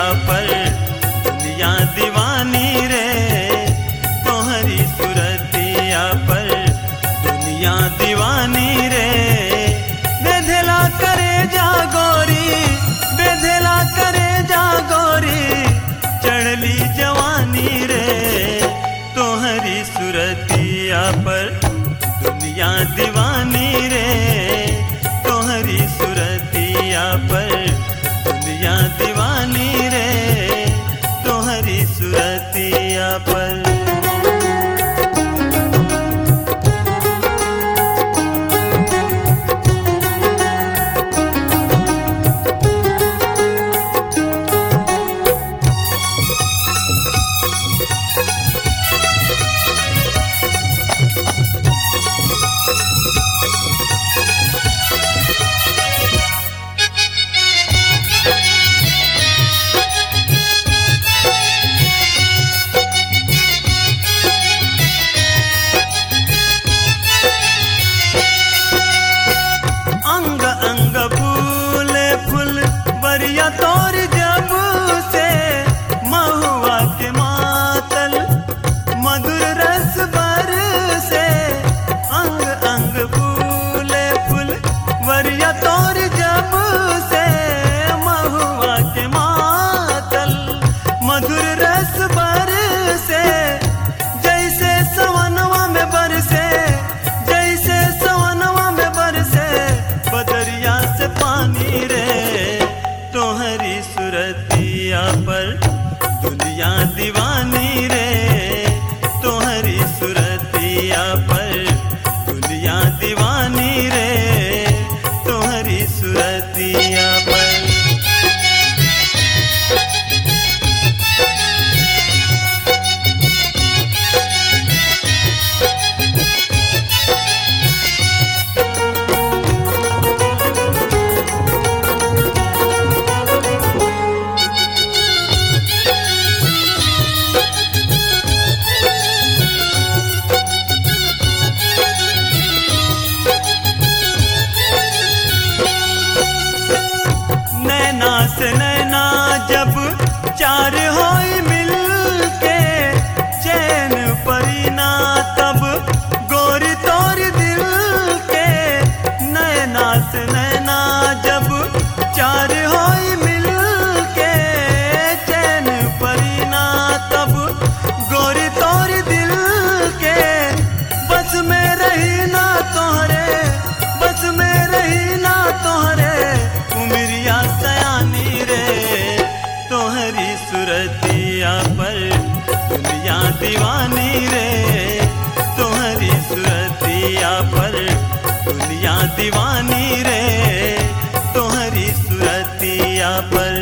पर दुनिया दीवानी रे, तोहरी सुरतिया पर दुनिया दीवानी रे। बेधेला करे जा गोरी, बेधेला करे जा गोरी, चढ़ली जवानी रे, तोहरी सुरतिया पर दुनिया दीवानी रे, तोहरी सुरतिया पर दुनिया दीवानी रे, तोहरी सुरतिया पर। तोर जब से महुआ के मातल मधुर रस बर से, अंग अंग फूले फूल वरिया तोर जब से महुआ के मातल मधुर रस बर से। जैसे सवनवा में बरसे, जैसे सवनवा में बरसे बदरिया से पानी रे, तोहरी सुरतिया पर दुनिया दीवानी रे, तोहरी सुरतिया पर दुनिया दीवानी रे, तोहरी सुरतिया पर। से नैना जब चार होई मिल के, चैन परीना तब गोरी तोर दिल के। नैना से नैना जब चार होई मिल के, चैन परीना तब गोरी तोर दिल के। बस में रही ना तोहरे, बस में रही ना तोहरे उमरिया सयानी रे, तोहरी सुरतिया पर दुनिया दीवानी रे, तोहरी सुरतिया पर दुनिया दीवानी रे, तोहरी सुरतिया पर।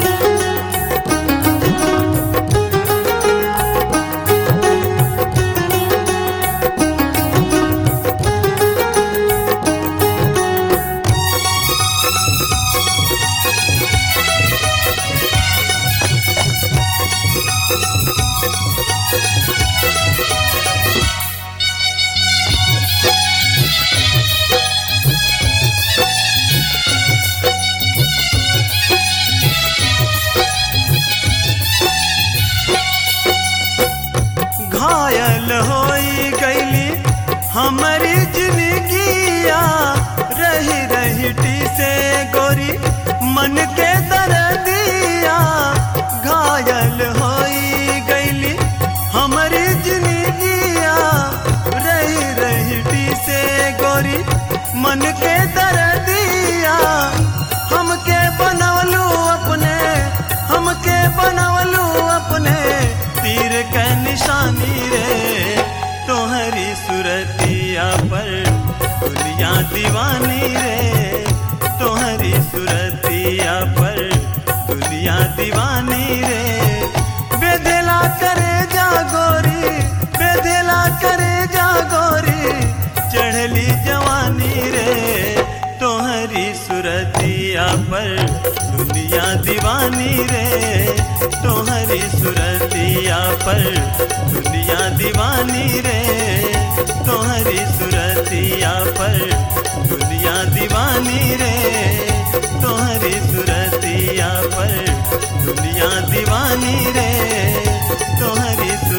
घायल होई गईली हमारी जिंदगिया, रही रही से गोरी मन के दर्दिया। घायल होई गईली हमारी जिंदगिया, रही रही से गोरी मन के दर्दिया। हमके बनवलू अपने, हमके बनवलू अपने तीर के निशानी रे, तोहरी सुरतिया पर दुनिया दीवानी रे, तोहरी सुरतिया पर दुनिया दीवानी रे। बेधेला करे जा गोरी, बेधेला करे जा गोरी, चढ़ली जवानी रे, तोहरी सुरतिया पर दुनिया दीवानी रे, तोहरी सुरतिया पर दुनिया दीवानी रे, तोहरी सुरतिया पर दुनिया दीवानी रे, तोहरी सुरतिया पर दुनिया दीवानी रे तोहरी